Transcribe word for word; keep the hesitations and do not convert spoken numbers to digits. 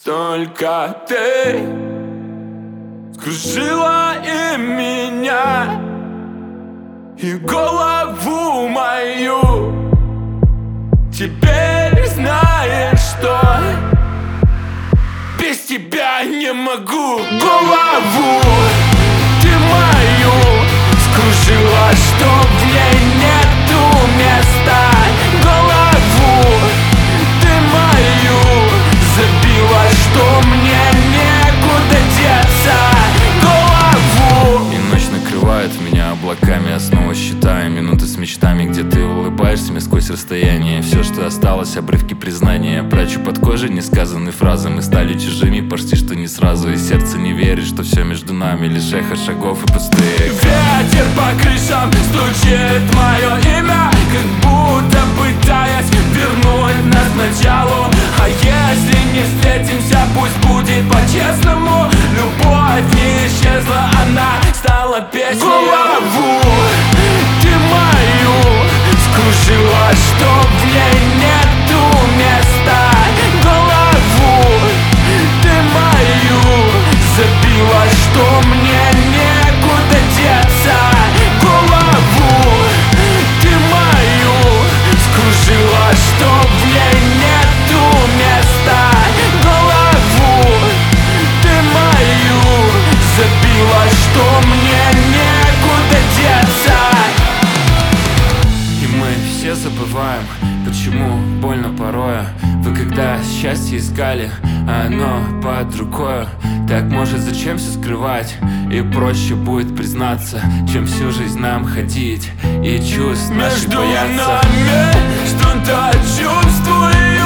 Только ты скружила и меня, и голову мою. Теперь знаешь, что без тебя не могу. Голову ты мою скружила, что в ней нету места. Голову ты мою забила, что мне некуда деться. Голову. И ночь накрывает меня облаками. Я снова считаю минуты с мечтами, где ты улыбаешься мне сквозь расстояние. Все, что осталось, обрывки признания. Я прячу под кожей несказанные фразы. Мы стали чужими почти что не сразу. И сердце не верит, что все между нами лишь эхо шагов и пустые. Ветер по крышам стучит мое имя, как будто пытаясь вернуть нас к началу. А если не встретимся, пусть будет по-честному. Любовь не исчезла, она стала песней. Голову ты мою скружила, что в ней нету места. Голову ты мою забила, что мне некуда деться. Голову ты мою скружила, что в ней нету места. Голову ты мою забила, что мне некуда деться. И мы все забываем, почему больно порою. Вы когда счастье искали, а оно под рукою. Так может зачем все скрывать? И проще будет признаться, чем всю жизнь нам ходить и чувств наших бояться. Между нами что-то чувствую.